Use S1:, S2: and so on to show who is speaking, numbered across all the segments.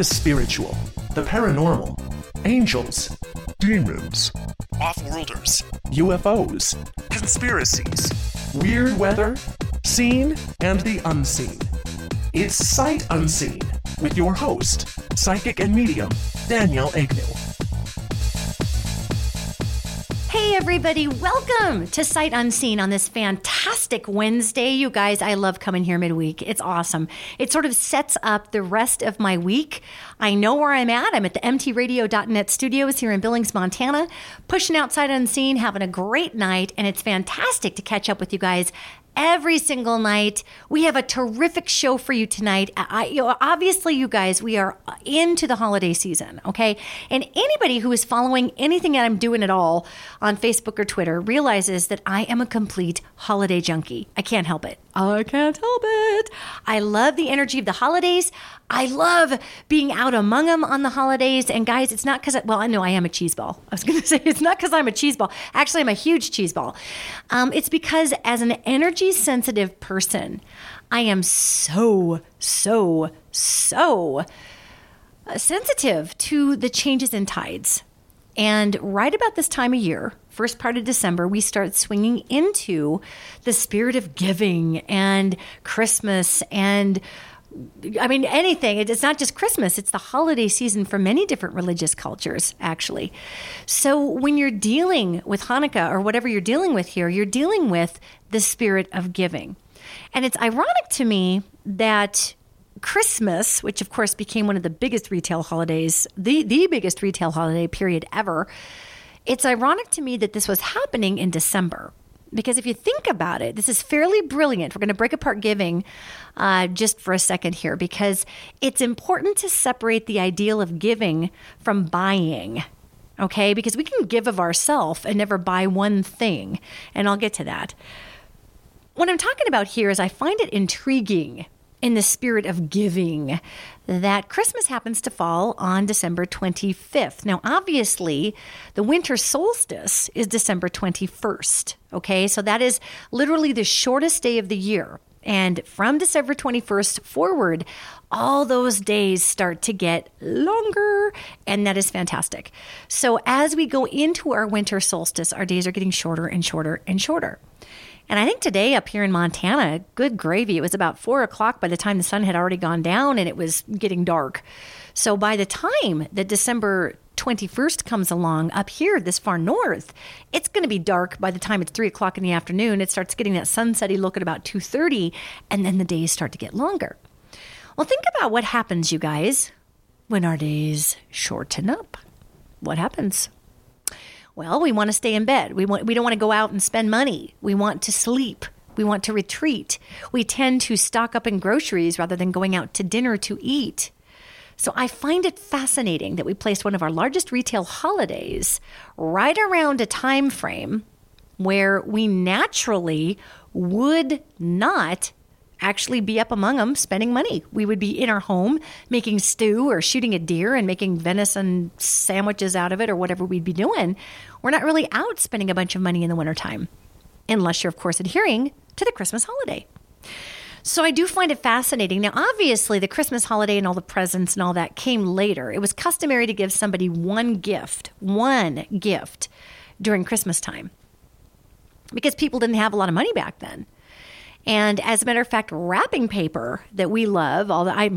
S1: the spiritual, the paranormal, angels,
S2: demons,
S3: off-worlders,
S1: UFOs,
S3: conspiracies,
S1: weird weather, seen and the unseen. It's Sight Unseen with your host, psychic and medium, Danielle Agnew.
S4: Hey everybody, welcome to Sight Unseen on this fantastic Wednesday. You guys, I love coming here midweek. It's awesome. It sort of sets up the rest of my week. I know where I'm at. I'm at the mtradio.net studios here in Billings, Montana, pushing out Sight Unseen, having a great night, and it's fantastic to catch up with you guys every single night. We have a terrific show for you tonight. Obviously, you guys, we are into the holiday season, okay? And anybody who is following anything that I'm doing at all on Facebook or Twitter realizes that I am a complete holiday junkie. I can't help it. I can't help it. I love the energy of the holidays. I love being out among them on the holidays. And guys, it's not because, I know I am a cheeseball. I was going to say, it's not because I'm a cheeseball. Actually, I'm a huge cheeseball. It's because as an energy sensitive person, I am so sensitive to the changes in tides. And right about this time of year, first part of December, we start swinging into the spirit of giving and Christmas and anything. It's not just Christmas. It's the holiday season for many different religious cultures, actually. So when you're dealing with Hanukkah or whatever you're dealing with here, you're dealing with the spirit of giving. And it's ironic to me that Christmas, which of course became one of the biggest retail holidays, the biggest retail holiday period ever, it's ironic to me that this was happening in December. Because if you think about it, this is fairly brilliant. We're going to break apart giving just for a second here, because it's important to separate the ideal of giving from buying, okay? Because we can give of ourselves and never buy one thing, and I'll get to that. What I'm talking about here is I find it intriguing in the spirit of giving that Christmas happens to fall on December 25th. Now, obviously, the winter solstice is December 21st, okay? So that is literally the shortest day of the year. And from December 21st forward, all those days start to get longer, and that is fantastic. So as we go into our winter solstice, our days are getting shorter and shorter and shorter. And I think today up here in Montana, good gravy, it was about 4 o'clock by the time the sun had already gone down and it was getting dark. So by the time that December 21st comes along up here this far north, it's going to be dark by the time it's 3 o'clock in the afternoon. It starts getting that sunsetty look at about 2:30, and then the days start to get longer. Well, think about what happens, you guys, when our days shorten up. What happens? Well, we want to stay in bed. We don't want to go out and spend money. We want to sleep. We want to retreat. We tend to stock up in groceries rather than going out to dinner to eat. So I find it fascinating that we placed one of our largest retail holidays right around a time frame where we naturally would not actually be up among them spending money. We would be in our home making stew or shooting a deer and making venison sandwiches out of it or whatever we'd be doing. We're not really out spending a bunch of money in the wintertime, unless you're, of course, adhering to the Christmas holiday. So I do find it fascinating. Now, obviously, the Christmas holiday and all the presents and all that came later. It was customary to give somebody one gift during Christmas time, because people didn't have a lot of money back then. And as a matter of fact, wrapping paper that we love,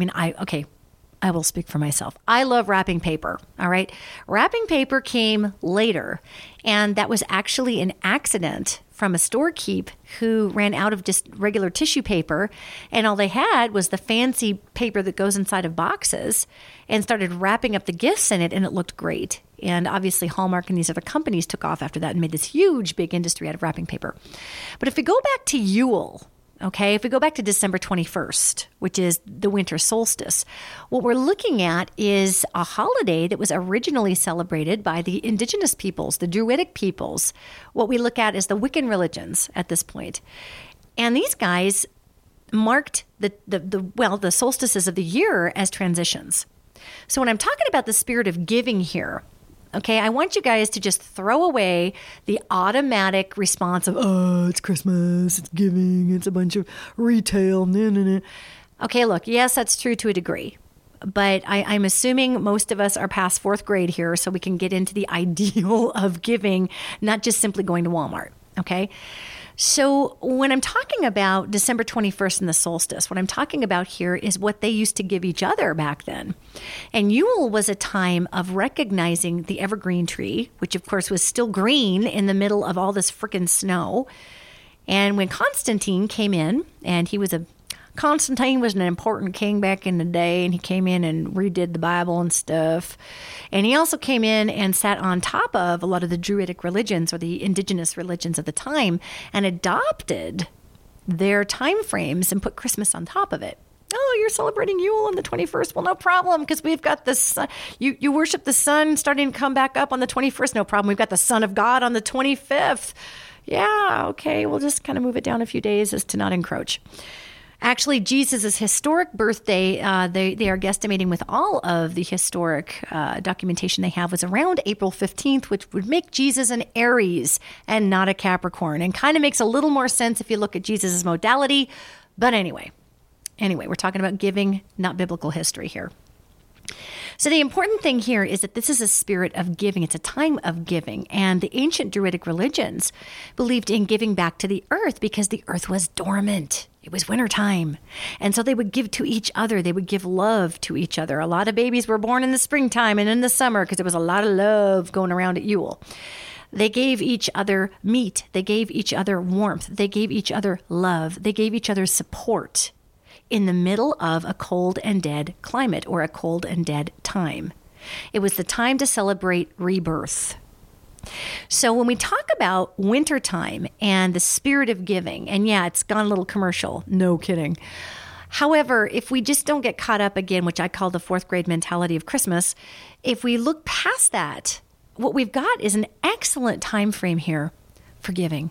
S4: I will speak for myself. I love wrapping paper, all right? Wrapping paper came later, and that was actually an accident from a storekeep who ran out of just regular tissue paper, and all they had was the fancy paper that goes inside of boxes, and started wrapping up the gifts in it, and it looked great. And obviously Hallmark and these other companies took off after that and made this huge, big industry out of wrapping paper. But if we go back to Yule, okay, if we go back to December 21st, which is the winter solstice, what we're looking at is a holiday that was originally celebrated by the indigenous peoples, the Druidic peoples. What we look at is the Wiccan religions at this point. And these guys marked the solstices of the year as transitions. So when I'm talking about the spirit of giving here, okay, I want you guys to just throw away the automatic response of, oh, it's Christmas, it's giving, it's a bunch of retail, nah. Okay, look, yes, that's true to a degree. but I'm assuming most of us are past fourth grade here, so we can get into the ideal of giving, not just simply going to Walmart. Okay. So when I'm talking about December 21st and the solstice, what I'm talking about here is what they used to give each other back then. And Yule was a time of recognizing the evergreen tree, which of course was still green in the middle of all this frickin' snow. And when Constantine came in, and Constantine was an important king back in the day, and he came in and redid the Bible and stuff. And he also came in and sat on top of a lot of the Druidic religions or the indigenous religions of the time and adopted their time frames and put Christmas on top of it. Oh, you're celebrating Yule on the 21st? Well, no problem, because we've got this. You worship the sun starting to come back up on the 21st. No problem. We've got the Son of God on the 25th. Yeah, okay. We'll just kind of move it down a few days as to not encroach. Actually, Jesus' historic birthday, they are guesstimating with all of the historic documentation they have, was around April 15th, which would make Jesus an Aries and not a Capricorn. And kind of makes a little more sense if you look at Jesus' modality. But anyway, we're talking about giving, not biblical history here. So the important thing here is that this is a spirit of giving. It's a time of giving. And the ancient Druidic religions believed in giving back to the earth because the earth was dormant. It was wintertime. And so they would give to each other. They would give love to each other. A lot of babies were born in the springtime and in the summer because there was a lot of love going around at Yule. They gave each other meat. They gave each other warmth. They gave each other love. They gave each other support in the middle of a cold and dead climate or a cold and dead time. It was the time to celebrate rebirth. So when we talk about wintertime and the spirit of giving, and yeah, it's gone a little commercial, no kidding. However, if we just don't get caught up again, which I call the fourth grade mentality of Christmas, if we look past that, what we've got is an excellent time frame here for giving.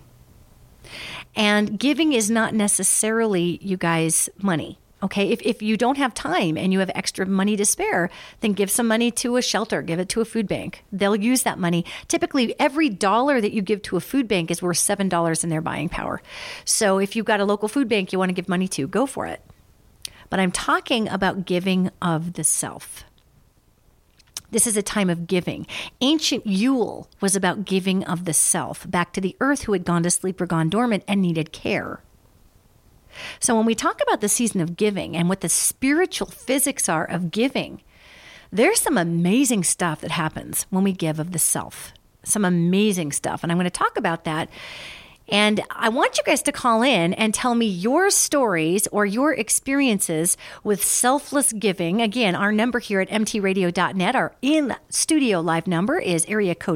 S4: And giving is not necessarily, you guys, money. Okay, if you don't have time and you have extra money to spare, then give some money to a shelter, give it to a food bank. They'll use that money. Typically, every dollar that you give to a food bank is worth $7 in their buying power. So if you've got a local food bank you want to give money to, go for it. But I'm talking about giving of the self. This is a time of giving. Ancient Yule was about giving of the self back to the earth who had gone to sleep or gone dormant and needed care. So when we talk about the season of giving and what the spiritual physics are of giving, there's some amazing stuff that happens when we give of the self. Some amazing stuff. And I'm going to talk about that. And I want you guys to call in and tell me your stories or your experiences with selfless giving. Again, our number here at mtradio.net, our in-studio live number is area code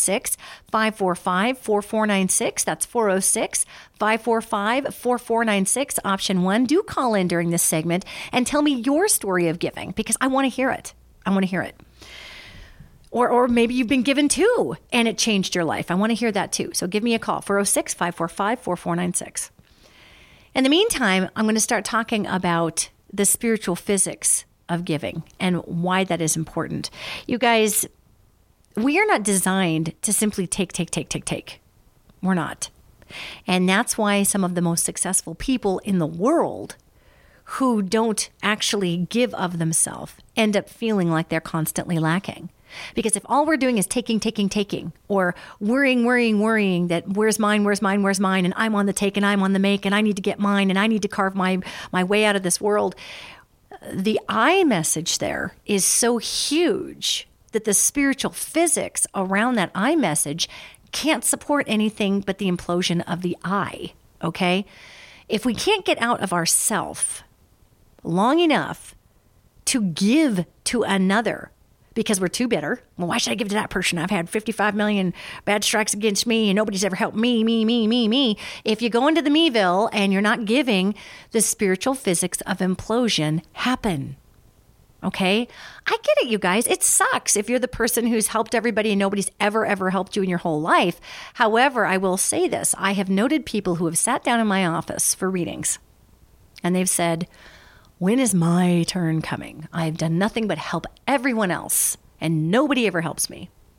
S4: 406-545-4496. That's 406-545-4496, option 1. Do call in during this segment and tell me your story of giving because I want to hear it. I want to hear it. Or maybe you've been given too, and it changed your life. I want to hear that too. So give me a call, 406-545-4496. In the meantime, I'm going to start talking about the spiritual physics of giving and why that is important. You guys, we are not designed to simply take. We're not. And that's why some of the most successful people in the world who don't actually give of themselves end up feeling like they're constantly lacking. Because if all we're doing is taking, or worrying that where's mine, and I'm on the take and I'm on the make and I need to get mine and I need to carve my way out of this world, the I message there is so huge that the spiritual physics around that I message can't support anything but the implosion of the I, okay? If we can't get out of ourself long enough to give to another, because we're too bitter. Well, why should I give to that person? I've had 55 million bad strikes against me and nobody's ever helped me. If you go into the meville and you're not giving, the spiritual physics of implosion happen. Okay? I get it, you guys. It sucks if you're the person who's helped everybody and nobody's ever helped you in your whole life. However, I will say this. I have noted people who have sat down in my office for readings and they've said, when is my turn coming? I've done nothing but help everyone else, and nobody ever helps me.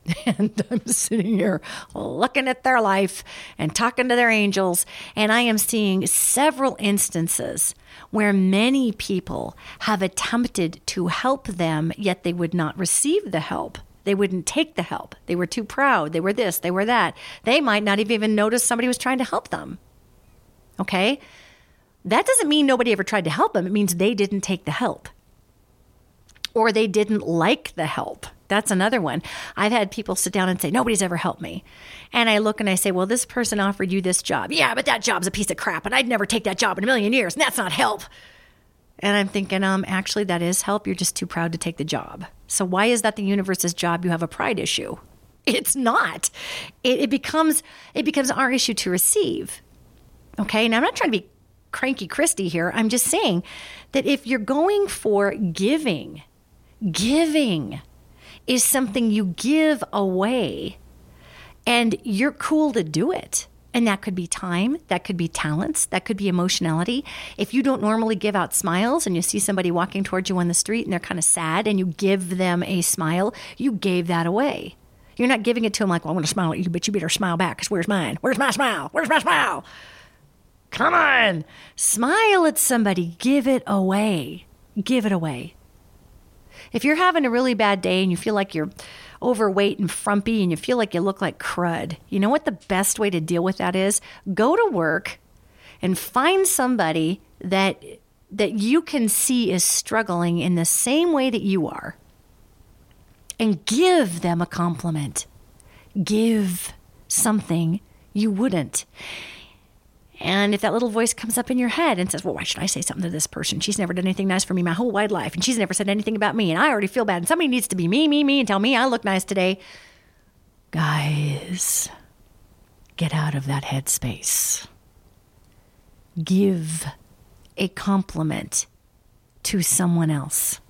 S4: And I'm sitting here looking at their life and talking to their angels. And I am seeing several instances where many people have attempted to help them, yet they would not receive the help. They wouldn't take the help. They were too proud. They were this, they were that. They might not have even noticed somebody was trying to help them. Okay? That doesn't mean nobody ever tried to help them. It means they didn't take the help. Or they didn't like the help. That's another one. I've had people sit down and say, nobody's ever helped me. And I look and I say, well, this person offered you this job. Yeah, but that job's a piece of crap and I'd never take that job in a million years. And that's not help. And I'm thinking, actually, that is help. You're just too proud to take the job. So why is that the universe's job? You have a pride issue. It's not. It becomes our issue to receive. Okay. Now I'm not trying to be cranky Christy here. I'm just saying that if you're going for giving is something you give away and you're cool to do it. And that could be time, that could be talents, that could be emotionality. If you don't normally give out smiles and you see somebody walking towards you on the street and they're kind of sad and you give them a smile, you gave that away. You're not giving it to them like, well, I'm going to smile at you, but you better smile back because where's mine? Where's my smile? Where's my smile? Come on. Smile at somebody. Give it away. Give it away. If you're having a really bad day and you feel like you're overweight and frumpy and you feel like you look like crud, you know what the best way to deal with that is? Go to work and find somebody that you can see is struggling in the same way that you are and give them a compliment. Give something you wouldn't. And if that little voice comes up in your head and says, well, why should I say something to this person? She's never done anything nice for me my whole wide life. And she's never said anything about me. And I already feel bad. And somebody needs to be me, and tell me I look nice today. Guys, get out of that headspace. Give a compliment to someone else.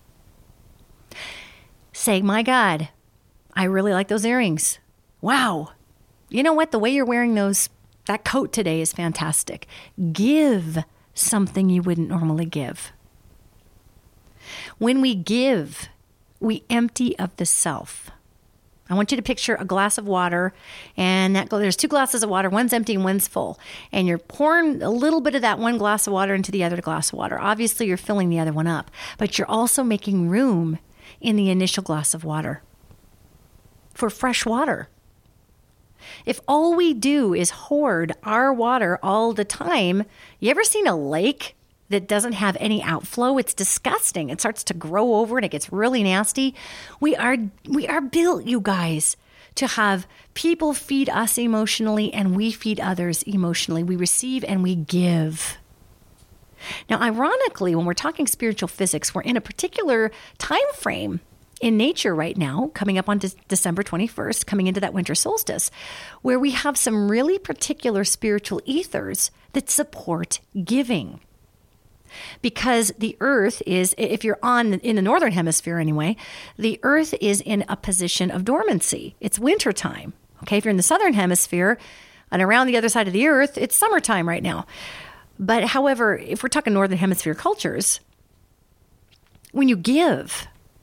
S4: Say, my God, I really like those earrings. Wow. You know what? The way you're wearing that coat today is fantastic. Give something you wouldn't normally give. When we give, we empty of the self. I want you to picture a glass of water, and there's 2 glasses of water. One's empty and one's full. And you're pouring a little bit of that one glass of water into the other glass of water. Obviously, you're filling the other one up, but you're also making room in the initial glass of water for fresh water. If all we do is hoard our water all the time, you ever seen a lake that doesn't have any outflow? It's disgusting. It starts to grow over and it gets really nasty. We are built, you guys, to have people feed us emotionally and we feed others emotionally. We receive and we give. Now, ironically, when we're talking spiritual physics, we're in a particular time frame in nature right now, coming up on December 21st, coming into that winter solstice, where we have some really particular spiritual ethers that support giving. Because the earth is, if you're in the northern hemisphere anyway, the earth is in a position of dormancy. It's wintertime. Okay, if you're in the southern hemisphere and around the other side of the earth, it's summertime right now. But however, if we're talking northern hemisphere cultures, when you give,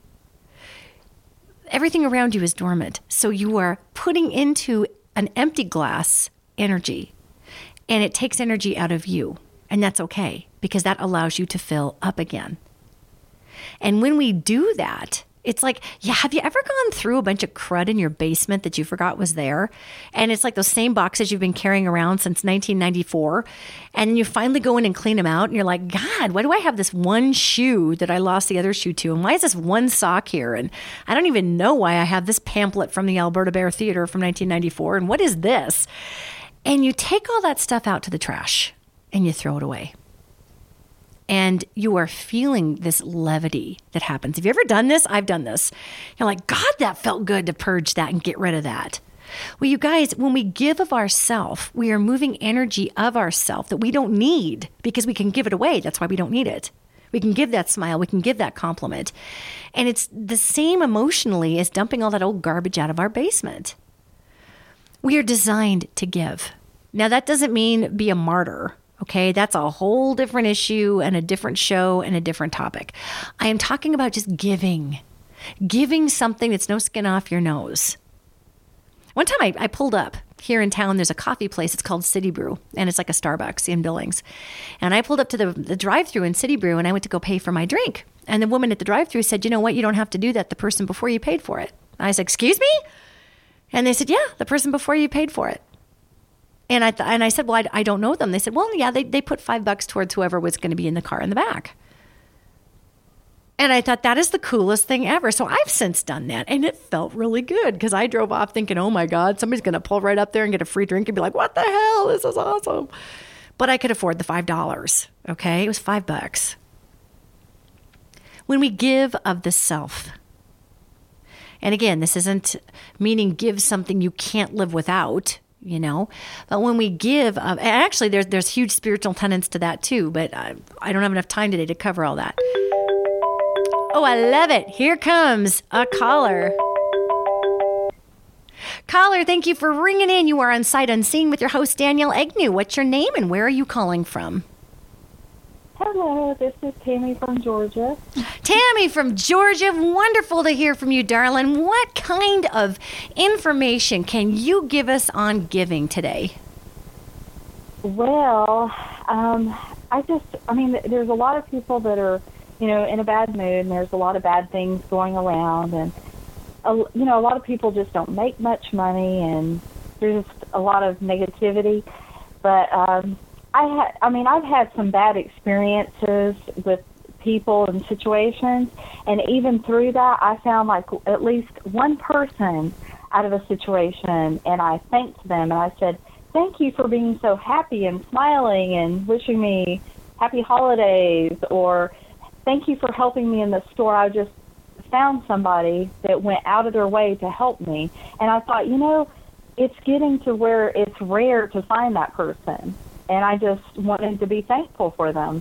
S4: everything around you is dormant. So you are putting into an empty glass energy, and it takes energy out of you. And that's okay, because that allows you to fill up again. And when we do that, it's like, have you ever gone through a bunch of crud in your basement that you forgot was there? And it's like those same boxes you've been carrying around since 1994. And then you finally go in and clean them out. And you're like, God, why do I have this one shoe that I lost the other shoe to? And why is this one sock here? And I don't even know why I have this pamphlet from the Alberta Bear Theatre from 1994. And what is this? And you take all that stuff out to the trash and you throw it away. And you are feeling this levity that happens. Have you ever done this? I've done this. You're like, God, that felt good to purge that and get rid of that. Well, you guys, when we give of ourself, we are moving energy of ourself that we don't need because we can give it away. That's why we don't need it. We can give that smile. We can give that compliment. And it's the same emotionally as dumping all that old garbage out of our basement. We are designed to give. Now, that doesn't mean be a martyr. Okay, that's a whole different issue and a different show and a different topic. I am talking about just giving something that's no skin off your nose. One time I pulled up here in town. There's a coffee place. It's called City Brew, and it's like a Starbucks in Billings. And I pulled up to the drive-thru in City Brew, and I went to go pay for my drink. And the woman at the drive-thru said, "You know what? You don't have to do that. The person before you paid for it." I said, "Excuse me?" And they said, "Yeah, the person before you paid for it." And I said, "Well, I don't know them." They said, "Well, yeah, they put $5 towards whoever was going to be in the car in the back." And I thought, that is the coolest thing ever. So I've since done that, and it felt really good because I drove off thinking, oh my God, somebody's going to pull right up there and get a free drink and be like, what the hell? This is awesome. But I could afford the $5. Okay. It was $5. When we give of the self, and again, this isn't meaning give something you can't live without, you know, but when we give of, and actually there's huge spiritual tenets to that too, but I don't have enough time today to cover all that. Oh, I love it. Here comes a caller. Caller, thank you for ringing in. You are on Sight Unseen with your host, Danielle Agnew. What's your name and where are you calling from?
S2: Hello, this is Tammy from Georgia.
S4: Tammy from Georgia. Wonderful to hear from you, darling. What kind of information can you give us on giving today?
S2: Well, there's a lot of people that are, you know, in a bad mood, and there's a lot of bad things going around, and a lot of people just don't make much money, and there's just a lot of negativity. But I've had some bad experiences with people and situations, and even through that, I found like at least one person out of a situation, and I thanked them, and I said, "Thank you for being so happy and smiling and wishing me happy holidays," or "Thank you for helping me in the store. I just found somebody that went out of their way to help me." And I thought, you know, it's getting to where it's rare to find that person. And I just wanted to be thankful for them.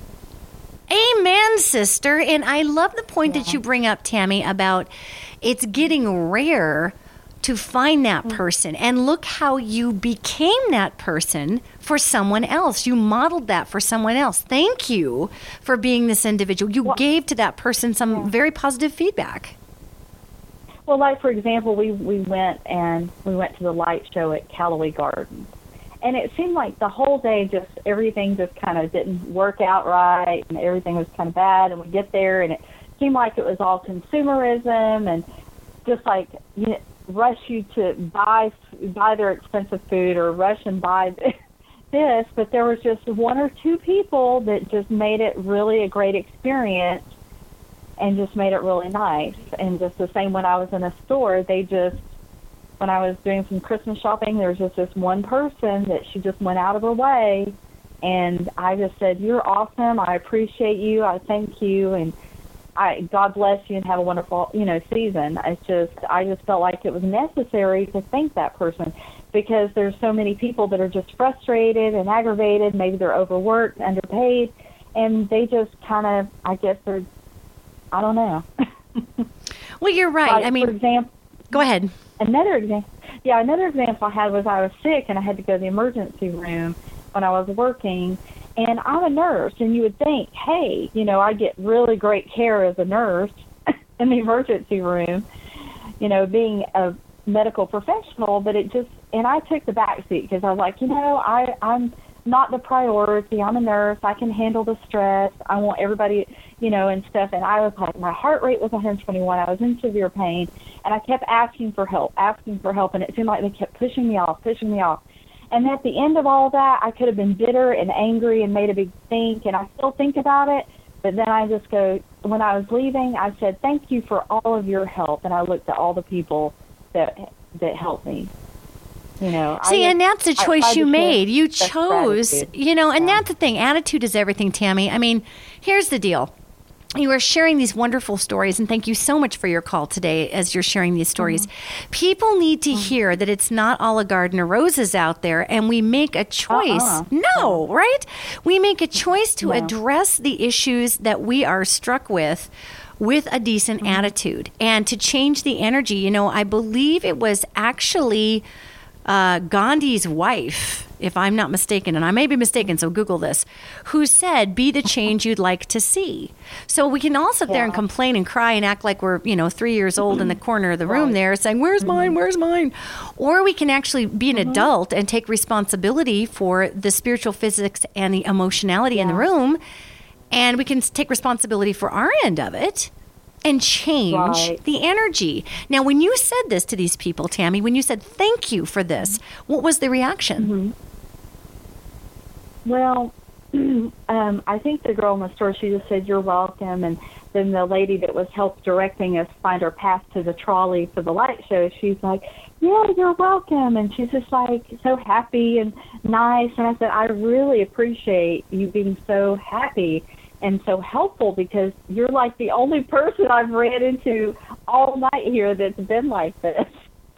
S4: Amen, sister. And I love the point that you bring up, Tammy, about it's getting rare to find that person. And look how you became that person for someone else. You modeled that for someone else. Thank you for being this individual. You gave to that person some very positive feedback.
S2: Well, like, for example, we went to the light show at Callaway Gardens. And it seemed like the whole day everything just kind of didn't work out right, and everything was kind of bad. And we get there, and it seemed like it was all consumerism and just like, you know, rush you to buy their expensive food or rush and buy this, but there was just one or two people that just made it really a great experience and just made it really nice. And just the same when I was in a store, when I was doing some Christmas shopping, there was just this one person that she just went out of her way, and I just said, "You're awesome. I appreciate you. I thank you, and God bless you, and have a wonderful, you know, season." I just felt like it was necessary to thank that person, because there's so many people that are just frustrated and aggravated. Maybe they're overworked, underpaid, and they just kind of, I guess I don't know.
S4: Well, you're right.
S2: Like,
S4: I mean,
S2: for example,
S4: go ahead.
S2: Another example I had was I was sick, and I had to go to the emergency room when I was working. And I'm a nurse, and you would think, hey, you know, I get really great care as a nurse in the emergency room, you know, being a medical professional. But and I took the back seat because I was like, you know, I'm not the priority. I'm a nurse. I can handle the stress. I want everybody, you know, and stuff. And I was like, my heart rate was 121. I was in severe pain, and I kept asking for help. And it seemed like they kept pushing me off. And at the end of all that, I could have been bitter and angry and made a big think, and I still think about it. But then I just go, when I was leaving, I said, "Thank you for all of your help." And I looked at all the people that helped me. You know,
S4: and that's the choice you made. You chose, you know, and that's the thing. Attitude is everything, Tammy. I mean, here's the deal. You are sharing these wonderful stories, and thank you so much for your call today as you're sharing these stories. Mm-hmm. People need to hear that it's not all a garden of roses out there, and we make a choice. No, right? We make a choice to address the issues that we are struck with a decent attitude and to change the energy. You know, I believe it was actually Gandhi's wife, if I'm not mistaken, and I may be mistaken, so Google this, who said, be the change you'd like to see. So we can all sit there and complain and cry and act like we're, 3 years old in the corner of the room there saying, where's mine? Where's mine? Or we can actually be an adult and take responsibility for the spiritual physics and the emotionality in the room. And we can take responsibility for our end of it and change the energy. Now, when you said this to these people, Tammy, when you said thank you for this, what was the reaction?
S2: Well, I think the girl in the store, she just said, you're welcome. And then the lady that was help directing us find our path to the trolley for the light show, she's like, yeah, you're welcome. And she's just like so happy and nice. And I said, I really appreciate you being so happy and so helpful, because you're like the only person I've ran into all night here that's been like this.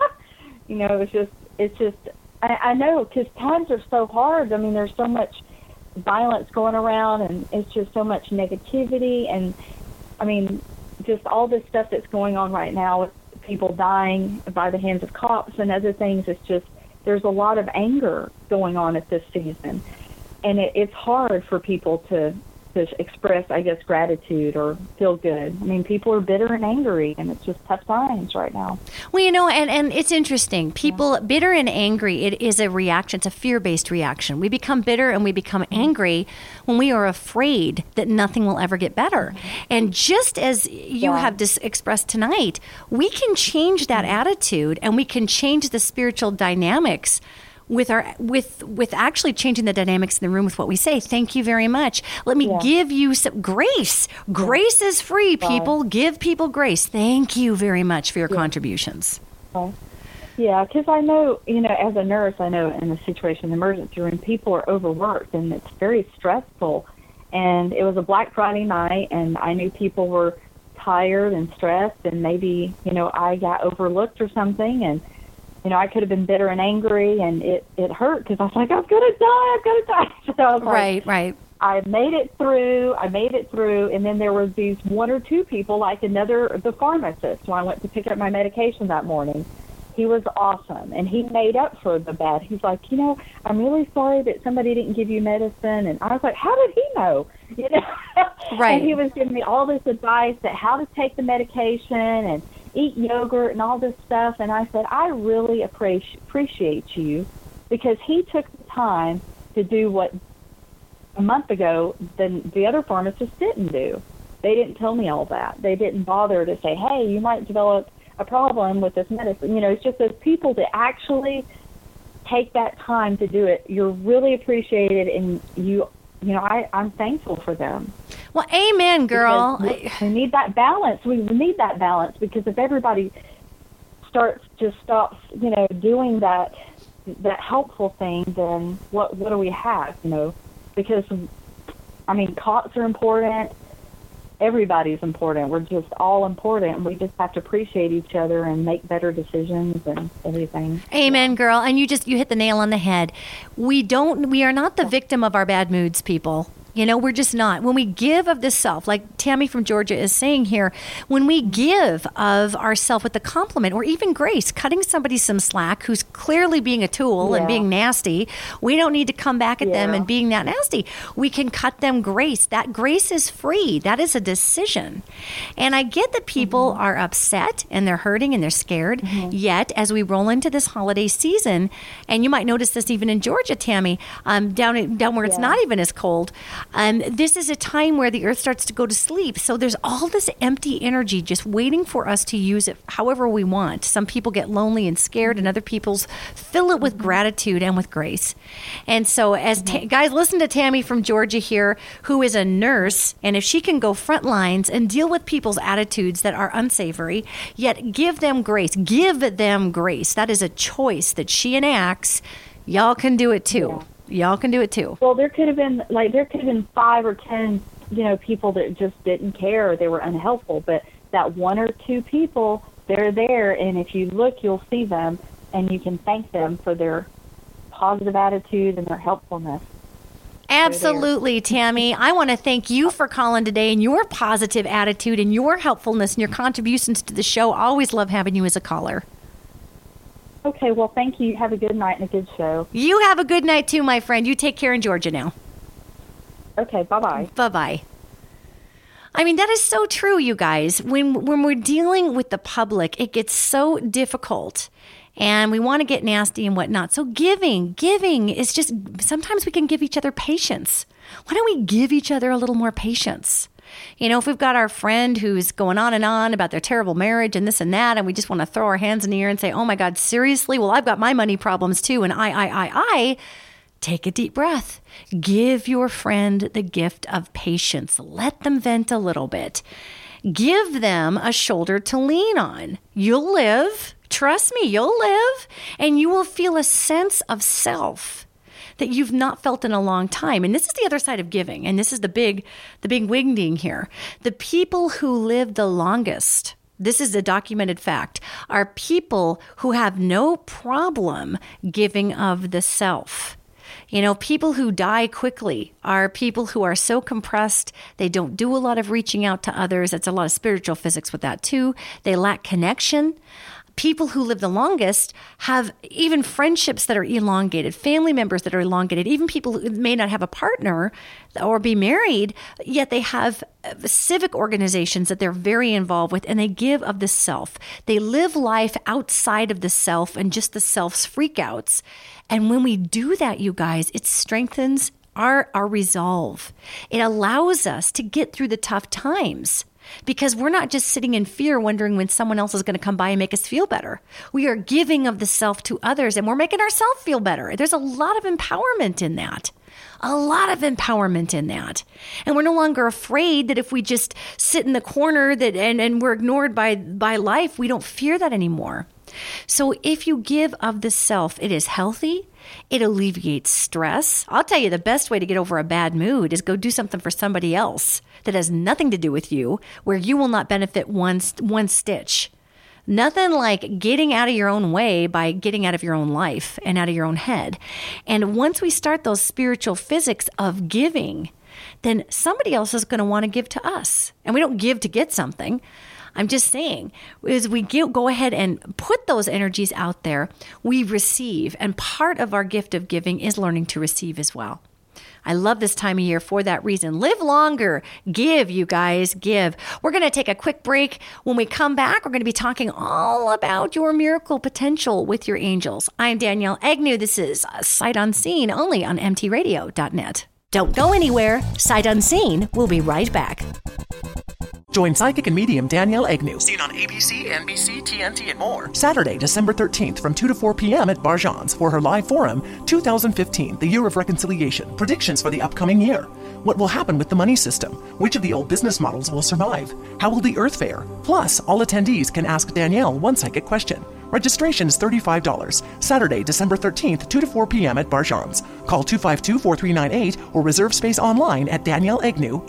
S2: It's just, I know, because times are so hard. I mean, there's so much violence going around, and it's just so much negativity. And I mean, just all this stuff that's going on right now with people dying by the hands of cops and other things. It's just, there's a lot of anger going on at this season. And it's hard for people to express, I guess, gratitude or feel good. I mean, people are bitter and angry, and it's just tough times right now.
S4: Well, and it's interesting. People, bitter and angry, it is a reaction. It's a fear-based reaction. We become bitter and we become angry when we are afraid that nothing will ever get better. And just as you have expressed tonight, we can change that attitude, and we can change the spiritual dynamics with actually changing the dynamics in the room with what we say. Thank you very much. Let me give you some grace. Grace is free, people. Give people grace. Thank you very much for your contributions.
S2: Yeah, because I know, as a nurse, I know in the situation in the emergency room, people are overworked, and it's very stressful. And it was a Black Friday night, and I knew people were tired and stressed, and maybe, I got overlooked or something, and I could have been bitter and angry, and it hurt, because I was like, I'm going to die. So I was
S4: right.
S2: I made it through, and then there was these one or two people, like the pharmacist, when I went to pick up my medication that morning. He was awesome, and he made up for the bad. He's like, I'm really sorry that somebody didn't give you medicine. And I was like, how did he know?
S4: Right.
S2: And he was giving me all this advice that how to take the medication and eat yogurt and all this stuff. And I said, I really appreciate you, because he took the time to do what a month ago the other pharmacists didn't do. They didn't tell me all that. They didn't bother to say, hey, you might develop a problem with this medicine. It's just those people that actually take that time to do it. You're really appreciated, and I'm thankful for them.
S4: Well, amen, girl.
S2: We need that balance. We need that balance, because if everybody stops doing that helpful thing, then what do we have? Because cops are important. Everybody's important. We're just all important, and we just have to appreciate each other and make better decisions and everything.
S4: Amen, girl. And you hit the nail on the head. We are not the victim of our bad moods, people. We're just not. When we give of the self, like Tammy from Georgia is saying here, when we give of ourself with the compliment or even grace, cutting somebody some slack who's clearly being a tool and being nasty, we don't need to come back at them and being that nasty. We can cut them grace. That grace is free. That is a decision. And I get that people are upset and they're hurting and they're scared. Yet, as we roll into this holiday season, and you might notice this even in Georgia, Tammy, down where it's not even as cold, this is a time where the earth starts to go to sleep. So there's all this empty energy just waiting for us to use it however we want. Some people get lonely and scared, and other people's fill it with gratitude and with grace. And so as guys, listen to Tammy from Georgia here, who is a nurse, and if she can go front lines and deal with people's attitudes that are unsavory, yet give them grace. Give them grace. That is a choice that she enacts. Y'all can do it too. Yeah. Y'all can do it too.
S2: Well, there could have been 5 or 10, people that just didn't care. They were unhelpful. But that one or two people, they're there, and if you look, you'll see them, and you can thank them for their positive attitude and their helpfulness.
S4: Absolutely, Tammy. I want to thank you for calling today and your positive attitude and your helpfulness and your contributions to the show. Always love having you as a caller.
S2: Okay, well, thank you. Have a good night and a good show.
S4: You have a good night too, my friend. You take care in Georgia now.
S2: Okay, bye-bye.
S4: Bye-bye. I mean, that is so true, you guys. When we're dealing with the public, it gets so difficult. And we want to get nasty and whatnot. So giving is just, sometimes we can give each other patience. Why don't we give each other a little more patience? You know, if we've got our friend who's going on and on about their terrible marriage and this and that, and we just want to throw our hands in the air and say, oh my God, seriously? Well, I've got my money problems too. And I take a deep breath. Give your friend the gift of patience. Let them vent a little bit. Give them a shoulder to lean on. You'll live. Trust me, you'll live, and you will feel a sense of self that you've not felt in a long time. And this is the other side of giving, and this is the big wing-ding here. The people who live the longest, this is a documented fact, are people who have no problem giving of the self. You know, people who die quickly are people who are so compressed, they don't do a lot of reaching out to others. That's a lot of spiritual physics with that too. They lack connection. People who live the longest have even friendships that are elongated, family members that are elongated, even people who may not have a partner or be married, yet they have civic organizations that they're very involved with, and they give of the self. They live life outside of the self and just the self's freakouts. And when we do that, you guys, it strengthens our resolve. It allows us to get through the tough times. Because we're not just sitting in fear wondering when someone else is going to come by and make us feel better. We are giving of the self to others, and we're making ourselves feel better. There's a lot of empowerment in that. A lot of empowerment in that. And we're no longer afraid that if we just sit in the corner and we're ignored by life, we don't fear that anymore. So if you give of the self, it is healthy. It alleviates stress. I'll tell you, the best way to get over a bad mood is go do something for somebody else that has nothing to do with you, where you will not benefit one stitch. Nothing like getting out of your own way by getting out of your own life and out of your own head. And once we start those spiritual physics of giving, then somebody else is going to want to give to us. And we don't give to get something. I'm just saying, as we go ahead and put those energies out there, we receive. And part of our gift of giving is learning to receive as well. I love this time of year for that reason. Live longer. Give, you guys, give. We're going to take a quick break. When we come back, we're going to be talking all about your miracle potential with your angels. I'm Danielle Agnew. This is Sight Unseen, only on mtradio.net. Don't go anywhere. Sight Unseen. We'll be right back.
S1: Join psychic and medium Danielle Agnew.
S3: Seen on ABC, NBC, TNT, and more.
S1: Saturday, December 13th from 2 to 4 p.m. at Barjan's for her live forum, 2015, the Year of Reconciliation, predictions for the upcoming year. What will happen with the money system? Which of the old business models will survive? How will the Earth fare? Plus, all attendees can ask Danielle one psychic question. Registration is $35. Saturday, December 13th, 2 to 4 p.m. at Barjan's. Call 252-4398 or reserve space online at Danielle Agnew,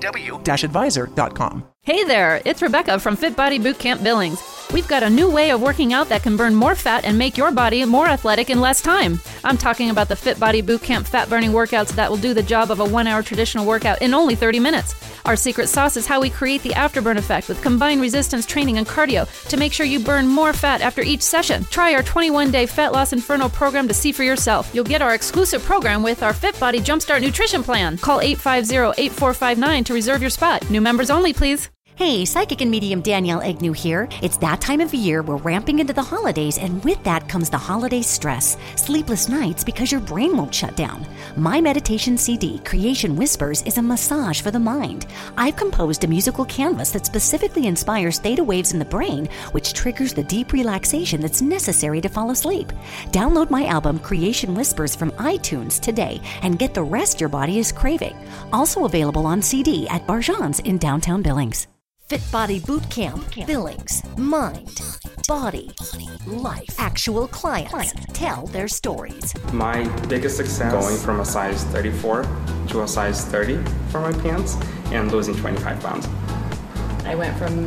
S1: EGNEW-advisor.com.
S5: Hey there, it's Rebecca from Fit Body Bootcamp Billings. We've got a new way of working out that can burn more fat and make your body more athletic in less time. I'm talking about the Fit Body Bootcamp fat-burning workouts that will do the job of a 1-hour traditional workout in only 30 minutes. Our secret sauce is how we create the afterburn effect with combined resistance training and cardio to make sure you burn more fat after each session. Try our 21-day Fat Loss Inferno program to see for yourself. You'll get our exclusive program with our Fit Body Jumpstart Nutrition Plan. Call 850-8459 to reserve your spot. New members only, please.
S4: Hey, psychic and medium Danielle Agnew here. It's that time of year we're ramping into the holidays, and with that comes the holiday stress, sleepless nights because your brain won't shut down. My meditation CD, Creation Whispers, is a massage for the mind. I've composed a musical canvas that specifically inspires theta waves in the brain, which triggers the deep relaxation that's necessary to fall asleep. Download my album, Creation Whispers, from iTunes today and get the rest your body is craving. Also available on CD at Barjan's in downtown Billings. Fit Body Bootcamp, Billings, mind, body, life. Actual clients tell their stories.
S6: My biggest success going from a size 34 to a size 30 for my pants and losing 25 pounds.
S7: I went from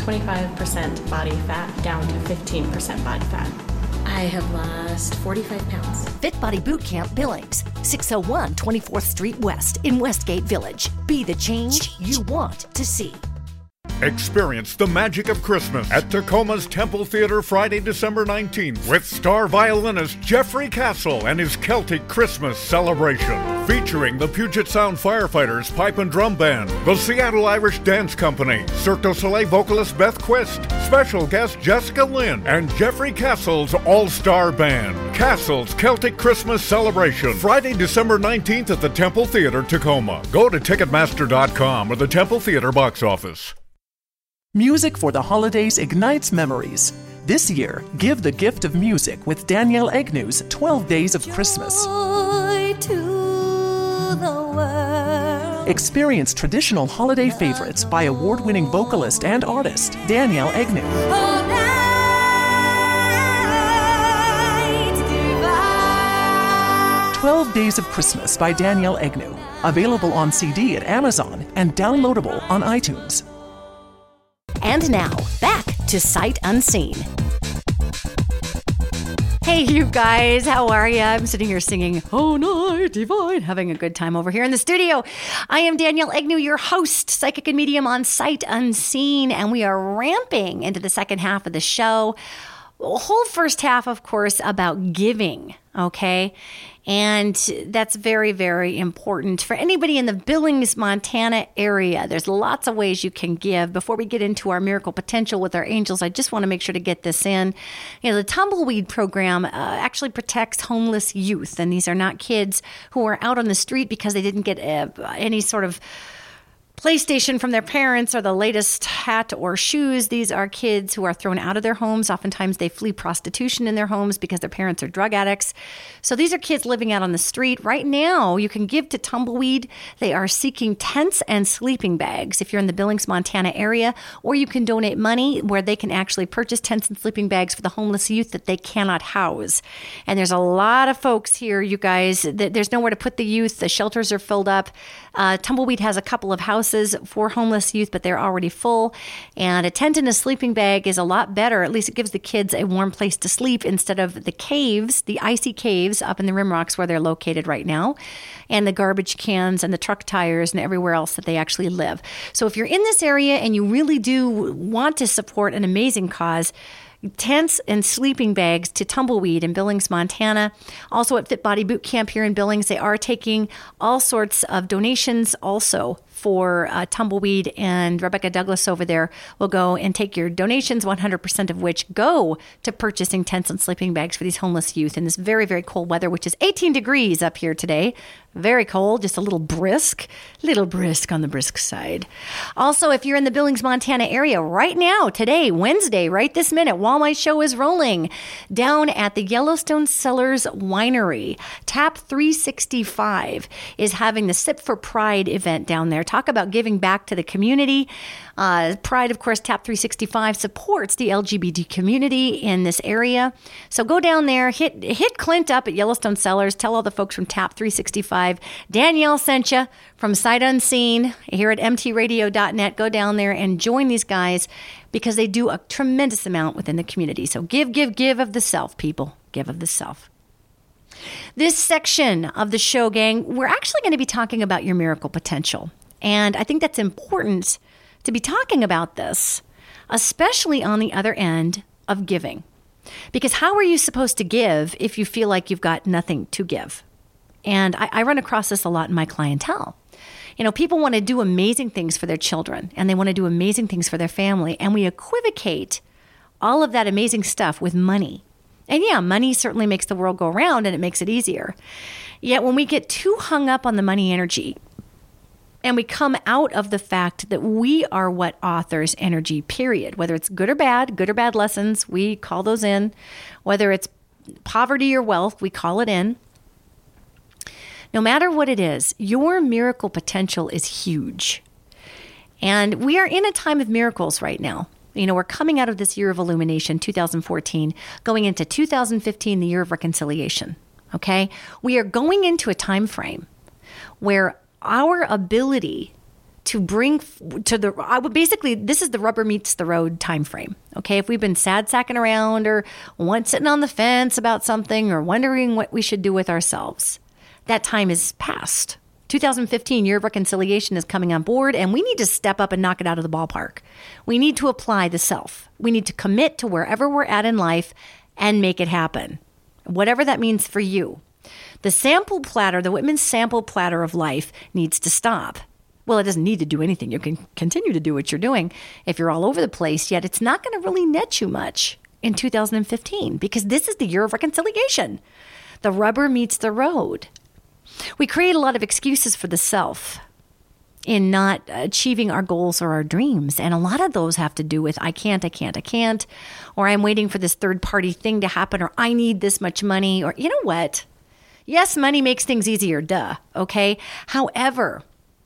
S7: 25% body fat down to 15% body fat. I have lost 45 pounds.
S4: Fit Body Bootcamp, Billings, 601 24th Street West in Westgate Village. Be the change you want to see.
S8: Experience the magic of Christmas at Tacoma's Temple Theater Friday, December 19th with star violinist Jeffrey Castle and his Celtic Christmas celebration. Featuring the Puget Sound Firefighters Pipe and Drum Band, the Seattle Irish Dance Company, Cirque du Soleil vocalist Beth Quist, special guest Jessica Lynn, and Jeffrey Castle's All-Star Band. Castle's Celtic Christmas celebration, Friday, December 19th at the Temple Theater, Tacoma. Go to Ticketmaster.com or the Temple Theater box office.
S1: Music for the holidays ignites memories. This year, give the gift of music with Danielle Agnew's 12 Days of Christmas.
S9: Joy to the world.
S1: Experience traditional holiday favorites by award-winning vocalist and artist Danielle Agnew.
S9: Oh, night divine.
S1: 12 Days of Christmas by Danielle Agnew. Available on CD at Amazon and downloadable on iTunes.
S4: And now, back to Sight Unseen. Hey, you guys, how are you? I'm sitting here singing, Oh Night Divine, having a good time over here in the studio. I am Danielle Agnew, your host, psychic and medium on Sight Unseen, and we are ramping into the second half of the show. The whole first half, of course, about giving, okay? And that's very, very important for anybody in the Billings, Montana area. There's lots of ways you can give. Before we get into our miracle potential with our angels, I just want to make sure to get this in. You know, the Tumbleweed program actually protects homeless youth. And these are not kids who are out on the street because they didn't get any sort of PlayStation from their parents or the latest hat or shoes. These are kids who are thrown out of their homes. Oftentimes they flee prostitution in their homes because their parents are drug addicts. So these are kids living out on the street. Right now, you can give to Tumbleweed. They are seeking tents and sleeping bags if you're in the Billings, Montana area, or you can donate money where they can actually purchase tents and sleeping bags for the homeless youth that they cannot house. And there's a lot of folks here, you guys. There's nowhere to put the youth. The shelters are filled up. Tumbleweed has a couple of houses for homeless youth, but they're already full. And a tent and a sleeping bag is a lot better. At least it gives the kids a warm place to sleep instead of the caves, the icy caves up in the Rim Rocks where they're located right now, and the garbage cans and the truck tires and everywhere else that they actually live. So if you're in this area and you really do want to support an amazing cause, tents and sleeping bags to Tumbleweed in Billings, Montana. Also at Fit Body Boot Camp here in Billings, they are taking all sorts of donations also for Tumbleweed, and Rebecca Douglas over there will go and take your donations, 100% of which go to purchasing tents and sleeping bags for these homeless youth in this very, very cold weather, which is 18 degrees up here today. Very cold, just a little brisk on the brisk side. Also, if you're in the Billings, Montana area right now, today, Wednesday, right this minute, while my show is rolling, down at the Yellowstone Cellars Winery, Tap 365 is having the Sip for Pride event down there. Talk about giving back to the community. Pride, of course, Tap 365 supports the LGBT community in this area. So go down there, hit Clint up at Yellowstone Cellars. Tell all the folks from Tap 365. Danielle sent you from Sight Unseen here at mtradio.net. Go down there and join these guys because they do a tremendous amount within the community. So give of the self, people. Give of the self. This section of the show, gang, we're actually going to be talking about your miracle potential. And I think that's important to be talking about this, especially on the other end of giving. Because how are you supposed to give if you feel like you've got nothing to give? And I run across this a lot in my clientele. You know, people want to do amazing things for their children, and they want to do amazing things for their family, and we equivocate all of that amazing stuff with money. And yeah, money certainly makes the world go round, and it makes it easier. Yet when we get too hung up on the money energy, and we come out of the fact that we are what authors energy, period. Whether it's good or bad lessons, we call those in. Whether it's poverty or wealth, we call it in. No matter what it is, your miracle potential is huge. And we are in a time of miracles right now. You know, we're coming out of this year of illumination, 2014, going into 2015, the year of reconciliation. Okay? We are going into a time frame where our ability to bring to basically, this is the rubber meets the road time frame. Okay, if we've been sad sacking around or sitting on the fence about something or wondering what we should do with ourselves, that time is past. 2015, Year of Reconciliation, is coming on board, and we need to step up and knock it out of the ballpark. We need to apply the self. We need to commit to wherever we're at in life and make it happen, whatever that means for you. The sample platter, the Whitman sample platter of life, needs to stop. Well, it doesn't need to do anything. You can continue to do what you're doing if you're all over the place, yet it's not going to really net you much in 2015 because this is the year of reconciliation. The rubber meets the road. We create a lot of excuses for the self in not achieving our goals or our dreams. And a lot of those have to do with I can't, or I'm waiting for this third party thing to happen, or I need this much money, or you know what? Yes, money makes things easier, duh, okay? However,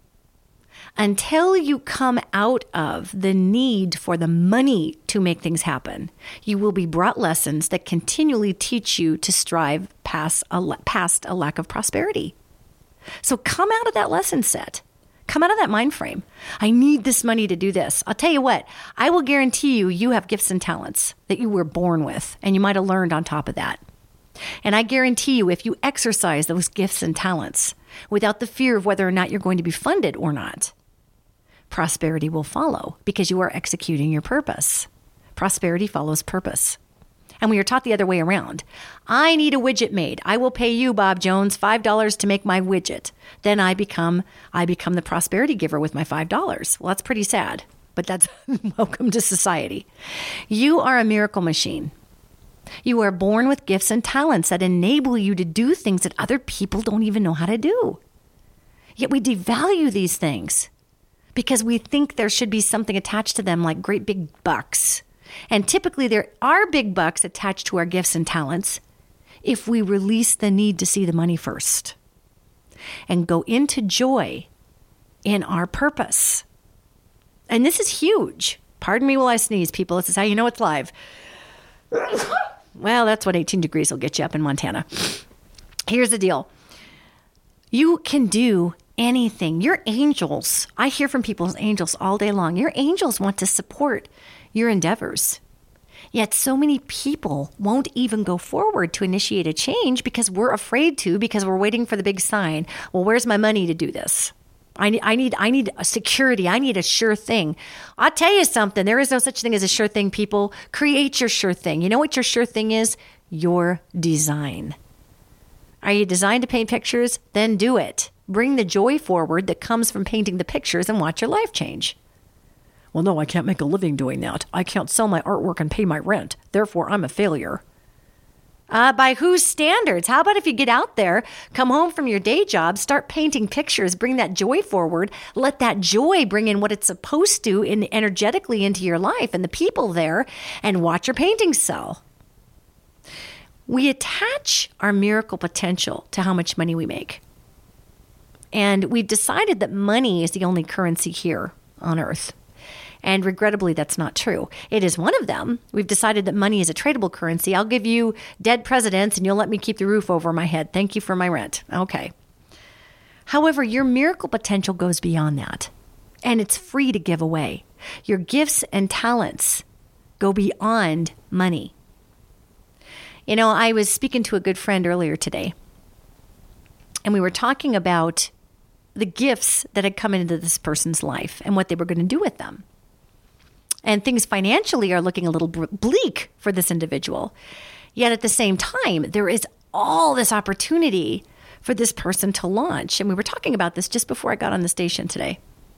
S4: until you come out of the need for the money to make things happen, you will be brought lessons that continually teach you to strive past a lack of prosperity. So come out of that lesson set. Come out of that mind frame. I need this money to do this. I'll tell you what, I will guarantee you have gifts and talents that you were born with, and you might have learned on top of that. And I guarantee you, if you exercise those gifts and talents without the fear of whether or not you're going to be funded or not, prosperity will follow because you are executing your purpose. Prosperity follows purpose. And we are taught the other way around. I need a widget made. I will pay you, Bob Jones, $5 to make my widget. Then I become the prosperity giver with my $5. Well, that's pretty sad, but that's welcome to society. You are a miracle machine. You are born with gifts and talents that enable you to do things that other people don't even know how to do. Yet we devalue these things because we think there should be something attached to them like great big bucks. And typically there are big bucks attached to our gifts and talents if we release the need to see the money first and go into joy in our purpose. And this is huge. Pardon me while I sneeze, people. This is how you know it's live. Well, that's what 18 degrees will get you up in Montana. Here's the deal. You can do anything. Your angels, I hear from people's angels all day long. Your angels want to support your endeavors. Yet so many people won't even go forward to initiate a change because we're afraid to, because we're waiting for the big sign. Well, where's my money to do this? I need a security. I need a sure thing. I'll tell you something. There is no such thing as a sure thing, people. Create your sure thing. You know what your sure thing is? Your design. Are you designed to paint pictures? Then do it. Bring the joy forward that comes from painting the pictures and watch your life change. Well, no, I can't make a living doing that. I can't sell my artwork and pay my rent. Therefore, I'm a failure. By whose standards? How about if you get out there, come home from your day job, start painting pictures, bring that joy forward, let that joy bring in what it's supposed to energetically into your life and the people there, and watch your paintings sell. We attach our miracle potential to how much money we make. And we've decided that money is the only currency here on earth. And regrettably, that's not true. It is one of them. We've decided that money is a tradable currency. I'll give you dead presidents and you'll let me keep the roof over my head. Thank you for my rent. Okay. However, your miracle potential goes beyond that. And it's free to give away. Your gifts and talents go beyond money. You know, I was speaking to a good friend earlier today. And we were talking about the gifts that had come into this person's life and what they were going to do with them. And things financially are looking a little bleak for this individual. Yet at the same time, there is all this opportunity for this person to launch. And we were talking about this just before I got on the station today.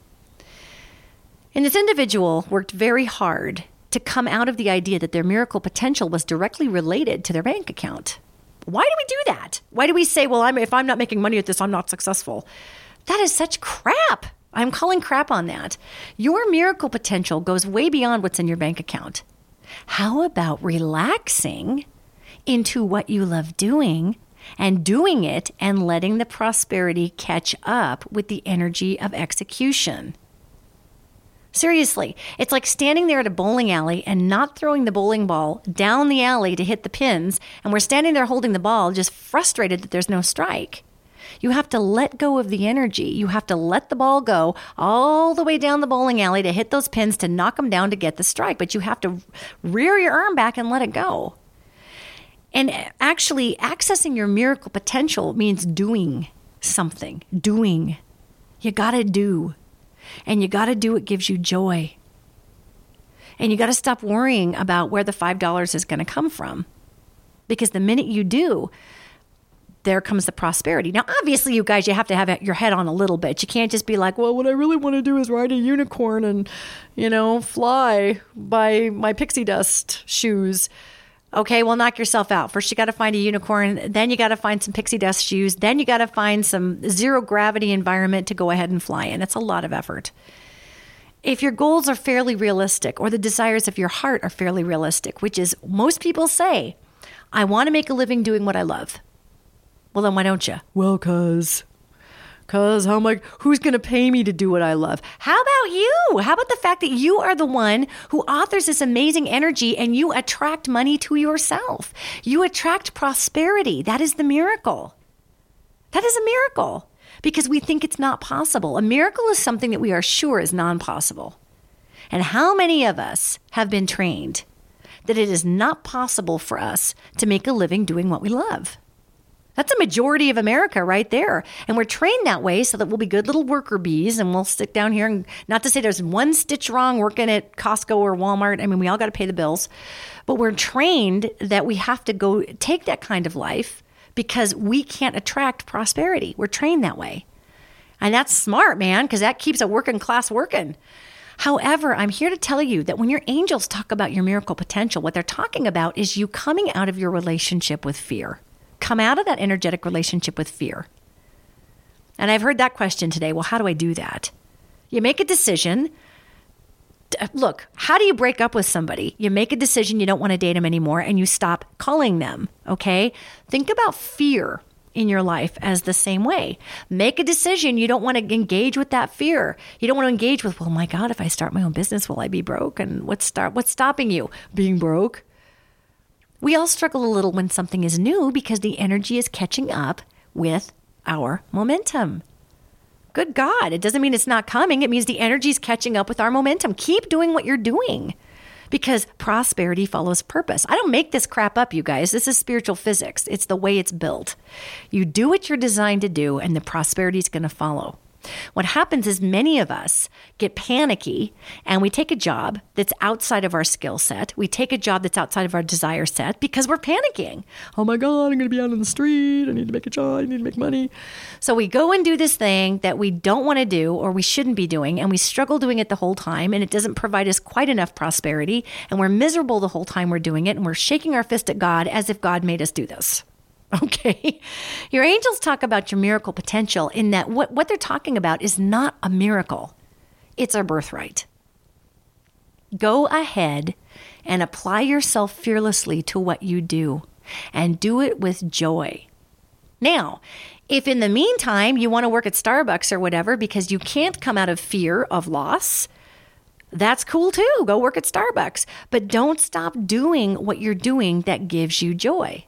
S4: And this individual worked very hard to come out of the idea that their miracle potential was directly related to their bank account. Why do we do that? Why do we say, well, if I'm not making money at this, I'm not successful? That is such crap. I'm calling crap on that. Your miracle potential goes way beyond what's in your bank account. How about relaxing into what you love doing and doing it and letting the prosperity catch up with the energy of execution? Seriously, it's like standing there at a bowling alley and not throwing the bowling ball down the alley to hit the pins, and we're standing there holding the ball just frustrated that there's no strike. You have to let go of the energy. You have to let the ball go all the way down the bowling alley to hit those pins to knock them down to get the strike. But you have to rear your arm back and let it go. And actually, accessing your miracle potential means doing something, doing. You got to do. And you got to do what gives you joy. And you got to stop worrying about where the $5 is going to come from. Because the minute you do, there comes the prosperity. Now, obviously, you guys, you have to have your head on a little bit. You can't just be like, well, what I really want to do is ride a unicorn and, fly by my pixie dust shoes. Okay, well, knock yourself out. First, you got to find a unicorn. Then you got to find some pixie dust shoes. Then you got to find some zero gravity environment to go ahead and fly in. It's a lot of effort. If your goals are fairly realistic, or the desires of your heart are fairly realistic, which is most people say, I want to make a living doing what I love. Well, then why don't you? Well, cause who's going to pay me to do what I love? How about you? How about the fact that you are the one who authors this amazing energy and you attract money to yourself? You attract prosperity. That is the miracle. That is a miracle because we think it's not possible. A miracle is something that we are sure is non-possible. And how many of us have been trained that it is not possible for us to make a living doing what we love? That's a majority of America right there. And we're trained that way so that we'll be good little worker bees and we'll stick down here. And not to say there's one stitch wrong working at Costco or Walmart. I mean, we all got to pay the bills. But we're trained that we have to go take that kind of life because we can't attract prosperity. We're trained that way. And that's smart, man, because that keeps a working class working. However, I'm here to tell you that when your angels talk about your miracle potential, what they're talking about is you coming out of your relationship with fear. Come out of that energetic relationship with fear. And I've heard that question today. Well, how do I do that? You make a decision. Look, how do you break up with somebody? You make a decision you don't want to date them anymore and you stop calling them, okay? Think about fear in your life as the same way. Make a decision you don't want to engage with that fear. You don't want to engage with, well, my God, if I start my own business, will I be broke? And what's stopping you? Being broke? We all struggle a little when something is new because the energy is catching up with our momentum. Good God, it doesn't mean it's not coming. It means the energy is catching up with our momentum. Keep doing what you're doing because prosperity follows purpose. I don't make this crap up, you guys. This is spiritual physics. It's the way it's built. You do what you're designed to do and the prosperity is going to follow. What happens is many of us get panicky and we take a job that's outside of our skill set. We take a job that's outside of our desire set because we're panicking. Oh my God, I'm going to be out on the street. I need to make a job. I need to make money. So we go and do this thing that we don't want to do or we shouldn't be doing and we struggle doing it the whole time and it doesn't provide us quite enough prosperity and we're miserable the whole time we're doing it and we're shaking our fist at God as if God made us do this. Okay. Your angels talk about your miracle potential in that what they're talking about is not a miracle. It's our birthright. Go ahead and apply yourself fearlessly to what you do and do it with joy. Now, if in the meantime you want to work at Starbucks or whatever because you can't come out of fear of loss, that's cool too. Go work at Starbucks. But don't stop doing what you're doing that gives you joy.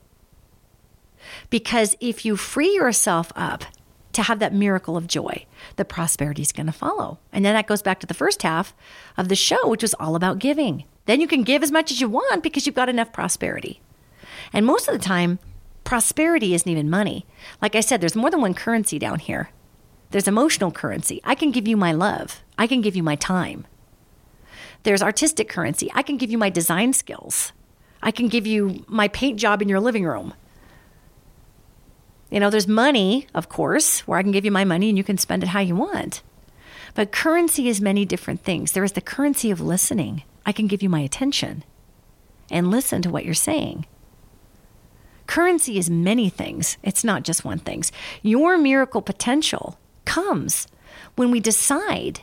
S4: Because if you free yourself up to have that miracle of joy, the prosperity is going to follow. And then that goes back to the first half of the show, which was all about giving. Then you can give as much as you want because you've got enough prosperity. And most of the time, prosperity isn't even money. Like I said, there's more than one currency down here. There's emotional currency. I can give you my love. I can give you my time. There's artistic currency. I can give you my design skills. I can give you my paint job in your living room. You know, there's money, of course, where I can give you my money and you can spend it how you want. But currency is many different things. There is the currency of listening. I can give you my attention and listen to what you're saying. Currency is many things. It's not just one thing. Your miracle potential comes when we decide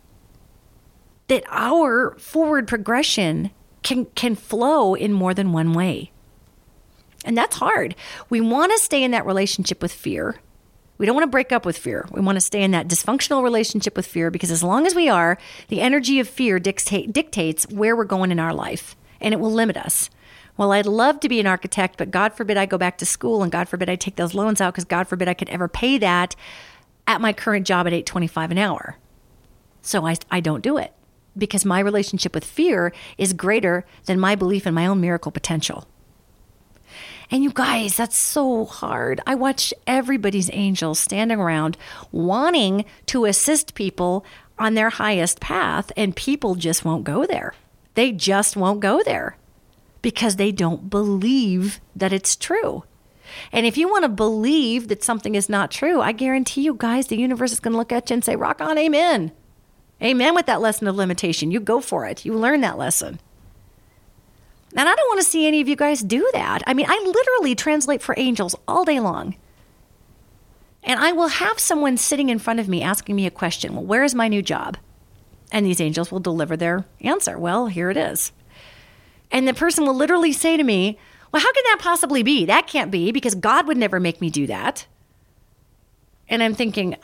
S4: that our forward progression can flow in more than one way. And that's hard. We want to stay in that relationship with fear. We don't want to break up with fear. We want to stay in that dysfunctional relationship with fear because as long as we are, the energy of fear dictates where we're going in our life, and it will limit us. Well, I'd love to be an architect, but God forbid I go back to school, and God forbid I take those loans out because God forbid I could ever pay that at my current job at $8.25 an hour. So I don't do it because my relationship with fear is greater than my belief in my own miracle potential. And you guys, that's so hard. I watch everybody's angels standing around wanting to assist people on their highest path, and people just won't go there. They just won't go there because they don't believe that it's true. And if you want to believe that something is not true, I guarantee you guys, the universe is going to look at you and say, rock on, amen. Amen with that lesson of limitation. You go for it. You learn that lesson. And I don't want to see any of you guys do that. I mean, I literally translate for angels all day long. And I will have someone sitting in front of me asking me a question. Well, where is my new job? And these angels will deliver their answer. Well, here it is. And the person will literally say to me, well, how can that possibly be? That can't be, because God would never make me do that. And I'm thinking,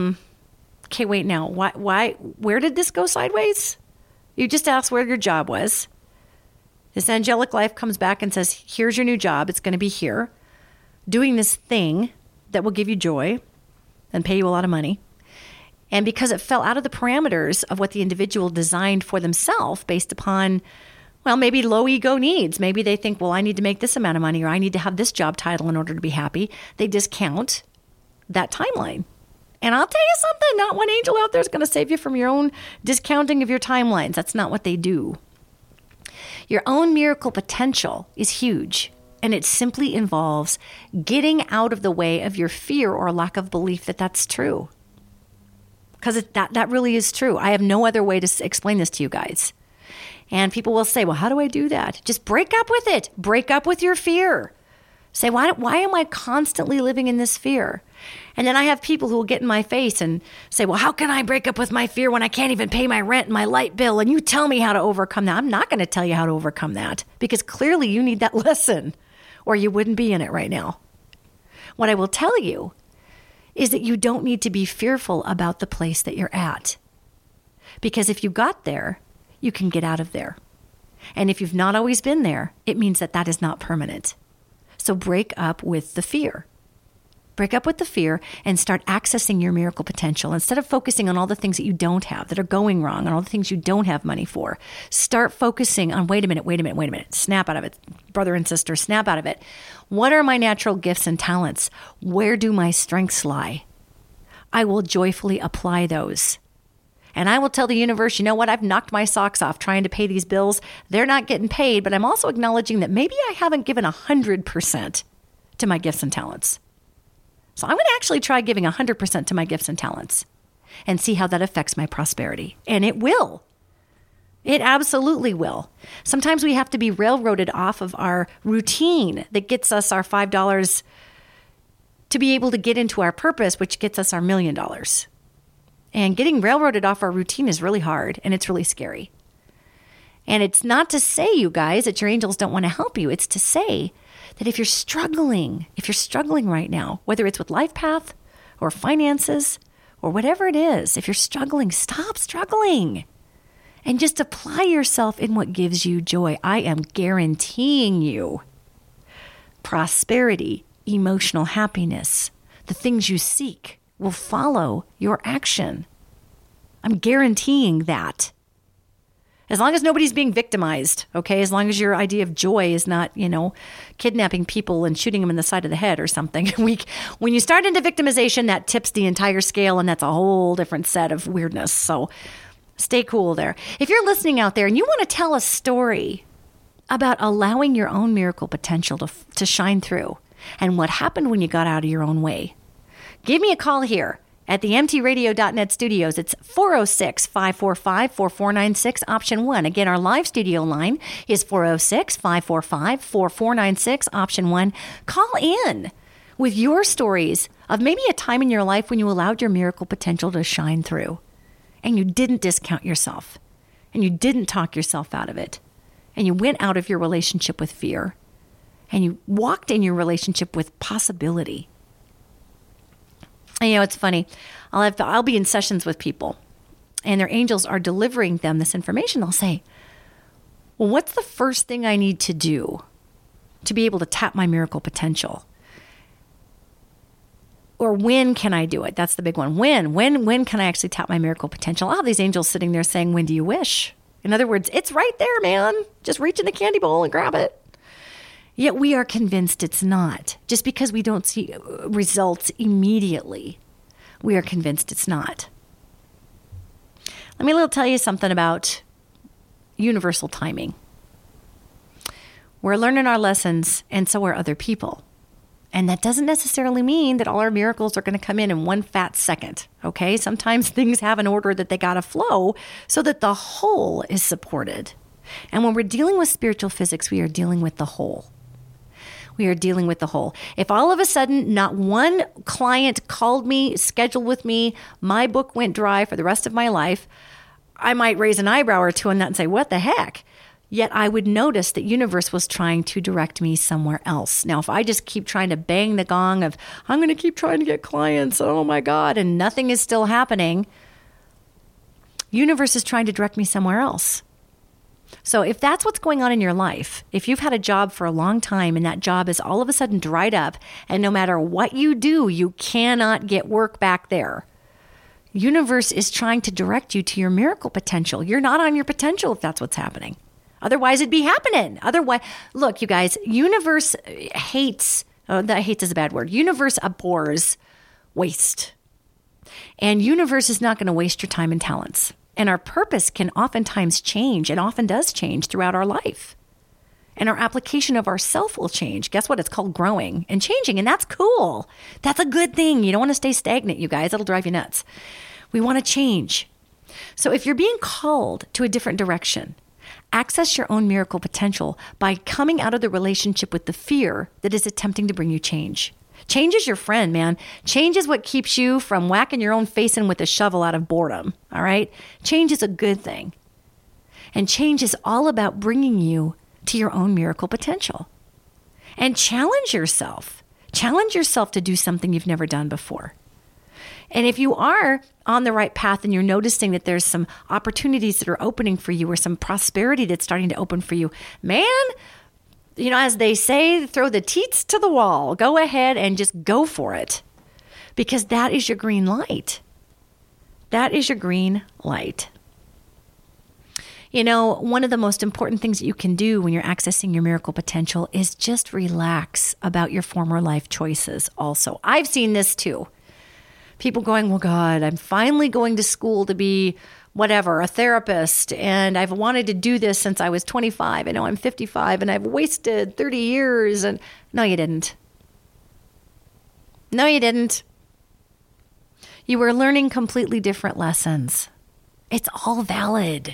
S4: okay, wait now. Why? Where did this go sideways? You just asked where your job was. This angelic life comes back and says, here's your new job. It's going to be here, doing this thing that will give you joy and pay you a lot of money. And because it fell out of the parameters of what the individual designed for themselves based upon, well, maybe low ego needs. Maybe they think, well, I need to make this amount of money, or I need to have this job title in order to be happy. They discount that timeline. And I'll tell you something, not one angel out there is going to save you from your own discounting of your timelines. That's not what they do. Your own miracle potential is huge, and it simply involves getting out of the way of your fear or lack of belief that that's true. Because that really is true. I have no other way to explain this to you guys. And people will say, well, how do I do that? Just break up with it. Break up with your fear. Say, why am I constantly living in this fear? And then I have people who will get in my face and say, well, how can I break up with my fear when I can't even pay my rent and my light bill? And you tell me how to overcome that. I'm not going to tell you how to overcome that, because clearly you need that lesson or you wouldn't be in it right now. What I will tell you is that you don't need to be fearful about the place that you're at. Because if you got there, you can get out of there. And if you've not always been there, it means that is not permanent. So break up with the fear. Break up with the fear and start accessing your miracle potential. Instead of focusing on all the things that you don't have, that are going wrong, and all the things you don't have money for, start focusing on, wait a minute. Snap out of it, brother and sister, snap out of it. What are my natural gifts and talents? Where do my strengths lie? I will joyfully apply those. And I will tell the universe, you know what? I've knocked my socks off trying to pay these bills. They're not getting paid, but I'm also acknowledging that maybe I haven't given 100% to my gifts and talents. So I'm going to actually try giving 100% to my gifts and talents and see how that affects my prosperity. And it will. It absolutely will. Sometimes we have to be railroaded off of our routine that gets us our $5 to be able to get into our purpose, which gets us our $1 million. And getting railroaded off our routine is really hard, and it's really scary. And it's not to say, you guys, that your angels don't want to help you. It's to say that if you're struggling right now, whether it's with life path or finances or whatever it is, if you're struggling, stop struggling and just apply yourself in what gives you joy. I am guaranteeing you prosperity, emotional happiness, the things you seek will follow your action. I'm guaranteeing that. As long as nobody's being victimized, okay? As long as your idea of joy is not, kidnapping people and shooting them in the side of the head or something. When you start into victimization, that tips the entire scale, and that's a whole different set of weirdness. So stay cool there. If you're listening out there and you want to tell a story about allowing your own miracle potential to shine through and what happened when you got out of your own way, give me a call here at the mtradio.net studios. It's 406-545-4496, option 1. Again, our live studio line is 406-545-4496, option 1. Call in with your stories of maybe a time in your life when you allowed your miracle potential to shine through and you didn't discount yourself and you didn't talk yourself out of it and you went out of your relationship with fear and you walked in your relationship with possibility. And, it's funny. I'll be in sessions with people, and their angels are delivering them this information. They'll say, well, what's the first thing I need to do to be able to tap my miracle potential? Or when can I do it? That's the big one. When can I actually tap my miracle potential? I'll have these angels sitting there saying, when do you wish? In other words, it's right there, man. Just reach in the candy bowl and grab it. Yet we are convinced it's not. Just because we don't see results immediately, we are convinced it's not. Let me tell you something about universal timing. We're learning our lessons, and so are other people. And that doesn't necessarily mean that all our miracles are going to come in one fat second, okay? Sometimes things have an order that they got to flow so that the whole is supported. And when we're dealing with spiritual physics, we are dealing with the whole. We are dealing with the whole. If all of a sudden not one client called me, scheduled with me, my book went dry for the rest of my life, I might raise an eyebrow or two on that and say, what the heck? Yet I would notice that universe was trying to direct me somewhere else. Now, if I just keep trying to bang the gong of, I'm going to keep trying to get clients, oh my God, and nothing is still happening, universe is trying to direct me somewhere else. So if that's what's going on in your life, if you've had a job for a long time and that job is all of a sudden dried up, and no matter what you do, you cannot get work back there, universe is trying to direct you to your miracle potential. You're not on your potential if that's what's happening. Otherwise, it'd be happening. Otherwise, look, you guys, universe hates, hates is a bad word. Universe abhors waste. And universe is not going to waste your time and talents. And our purpose can oftentimes change, and often does change throughout our life. And our application of ourself will change. Guess what? It's called growing and changing, and that's cool. That's a good thing. You don't want to stay stagnant, you guys. It'll drive you nuts. We want to change. So if you're being called to a different direction, access your own miracle potential by coming out of the relationship with the fear that is attempting to bring you change. Change is your friend, man. Change is what keeps you from whacking your own face in with a shovel out of boredom, all right? Change is a good thing. And change is all about bringing you to your own miracle potential. And challenge yourself. Challenge yourself to do something you've never done before. And if you are on the right path and you're noticing that there's some opportunities that are opening for you or some prosperity that's starting to open for you, man, you know, as they say, throw the teats to the wall. Go ahead and just go for it, because that is your green light. That is your green light. You know, one of the most important things that you can do when you're accessing your miracle potential is just relax about your former life choices also. I've seen this too. People going, well, God, I'm finally going to school to be whatever, a therapist, and I've wanted to do this since I was 25, and now I'm 55, and I've wasted 30 years. And no, you didn't. No, you didn't. You were learning completely different lessons. It's all valid.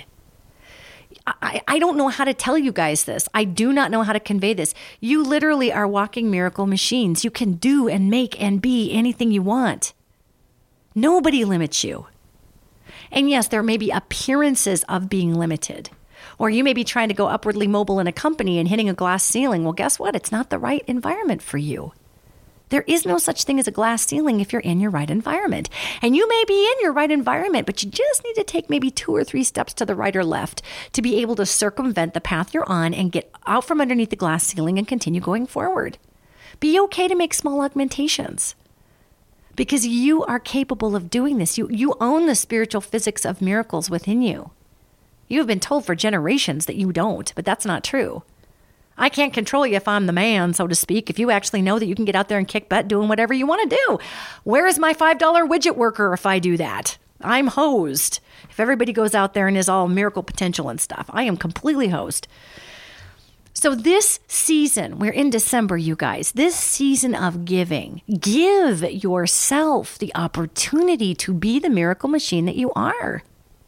S4: I don't know how to tell you guys this. I do not know how to convey this. You literally are walking miracle machines. You can do and make and be anything you want. Nobody limits you. And yes, there may be appearances of being limited. Or you may be trying to go upwardly mobile in a company and hitting a glass ceiling. Well, guess what? It's not the right environment for you. There is no such thing as a glass ceiling if you're in your right environment. And you may be in your right environment, but you just need to take maybe 2 or 3 steps to the right or left to be able to circumvent the path you're on and get out from underneath the glass ceiling and continue going forward. Be okay to make small augmentations, because you are capable of doing this. You own the spiritual physics of miracles within you. You have been told for generations that you don't, but that's not true. I can't control you if I'm the man, so to speak, if you actually know that you can get out there and kick butt doing whatever you want to do. Where is my $5 widget worker if I do that? I'm hosed. If everybody goes out there and is all miracle potential and stuff, I am completely hosed. So this season, we're in December, you guys, this season of giving, give yourself the opportunity to be the miracle machine that you are.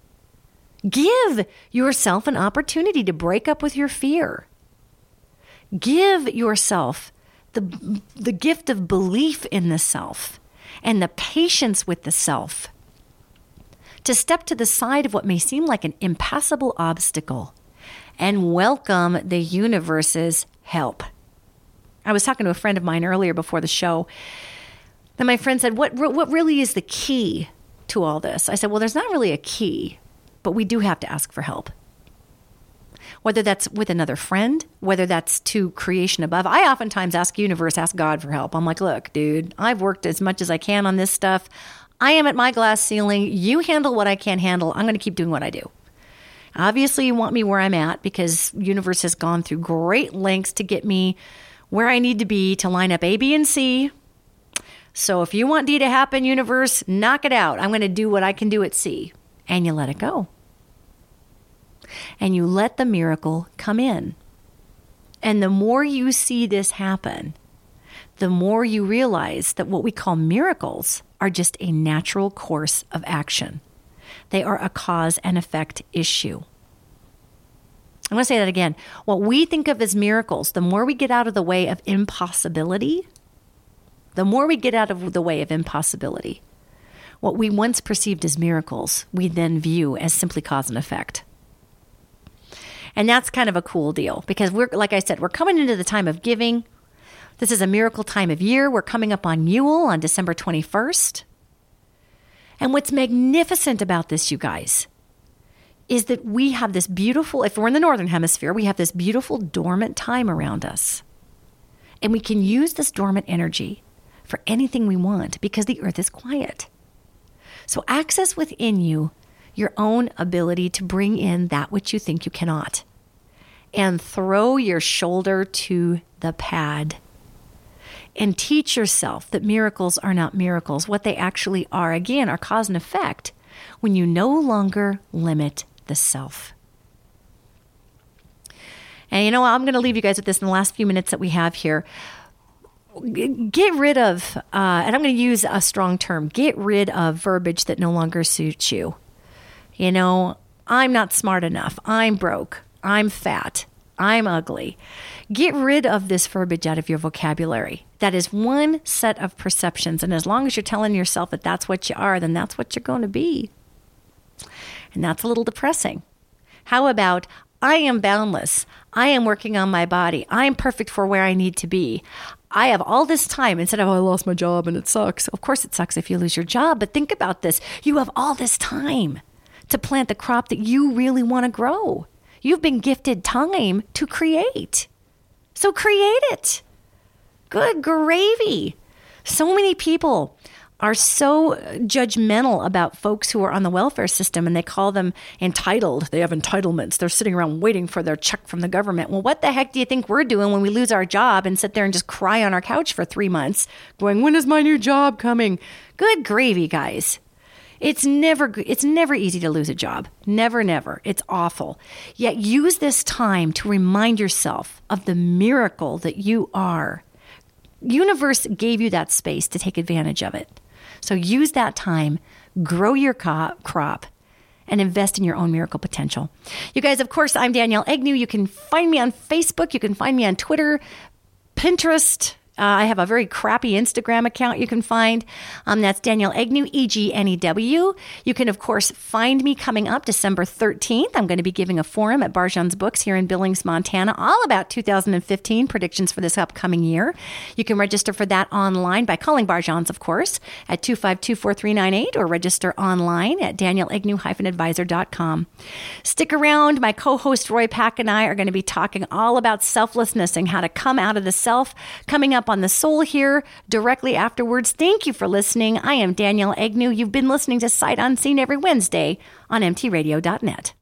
S4: Give yourself an opportunity to break up with your fear. Give yourself the gift of belief in the self and the patience with the self to step to the side of what may seem like an impassable obstacle and welcome the universe's help. I was talking to a friend of mine earlier before the show, and my friend said, what really is the key to all this? I said, well, there's not really a key, but we do have to ask for help. Whether that's with another friend, whether that's to creation above. I oftentimes ask universe, ask God for help. I'm like, look, dude, I've worked as much as I can on this stuff. I am at my glass ceiling. You handle what I can't handle. I'm going to keep doing what I do. Obviously, you want me where I'm at because universe has gone through great lengths to get me where I need to be to line up A, B, and C. So if you want D to happen, universe, knock it out. I'm going to do what I can do at C. And you let it go. And you let the miracle come in. And the more you see this happen, the more you realize that what we call miracles are just a natural course of action. They are a cause and effect issue. I'm going to say that again. What we think of as miracles, the more we get out of the way of impossibility, what we once perceived as miracles, we then view as simply cause and effect. And that's kind of a cool deal because like I said, we're coming into the time of giving. This is a miracle time of year. We're coming up on Yule on December 21st. And what's magnificent about this, you guys, is that we have this beautiful, if we're in the Northern Hemisphere, we have this beautiful dormant time around us. And we can use this dormant energy for anything we want because the earth is quiet. So access within you your own ability to bring in that which you think you cannot. And throw your shoulder to the pad. And teach yourself that miracles are not miracles. What they actually are, again, are cause and effect when you no longer limit the self. And I'm going to leave you guys with this in the last few minutes that we have here. Get rid of, and I'm going to use a strong term, get rid of verbiage that no longer suits you. I'm not smart enough. I'm broke. I'm fat. I'm ugly. Get rid of this verbiage out of your vocabulary. That is one set of perceptions. And as long as you're telling yourself that that's what you are, then that's what you're going to be. And that's a little depressing. How about, I am boundless. I am working on my body. I am perfect for where I need to be. I have all this time instead of, I lost my job and it sucks. Of course it sucks if you lose your job, but think about this. You have all this time to plant the crop that you really want to grow. You've been gifted time to create. So create it. Good gravy. So many people are so judgmental about folks who are on the welfare system and they call them entitled. They have entitlements. They're sitting around waiting for their check from the government. Well, what the heck do you think we're doing when we lose our job and sit there and just cry on our couch for 3 months going, when is my new job coming? Good gravy, guys. It's never easy to lose a job. Never, never. It's awful. Yet use this time to remind yourself of the miracle that you are. Universe gave you that space to take advantage of it. So use that time, grow your crop, and invest in your own miracle potential. You guys, of course, I'm Danielle Agnew. You can find me on Facebook. You can find me on Twitter, Pinterest. I have a very crappy Instagram account you can find. That's Danielle Agnew, EGNEW. You can, of course, find me coming up December 13th. I'm going to be giving a forum at Barjan's Books here in Billings, Montana, all about 2015 predictions for this upcoming year. You can register for that online by calling Barjan's, of course, at 252-4398 or register online at danielleagnew-advisor.com. Stick around. My co-host Roy Pack and I are going to be talking all about selflessness and how to come out of the self, coming up on The Soul here directly afterwards. Thank you for listening. I am Danielle Agnew. You've been listening to Sight Unseen every Wednesday on mtradio.net.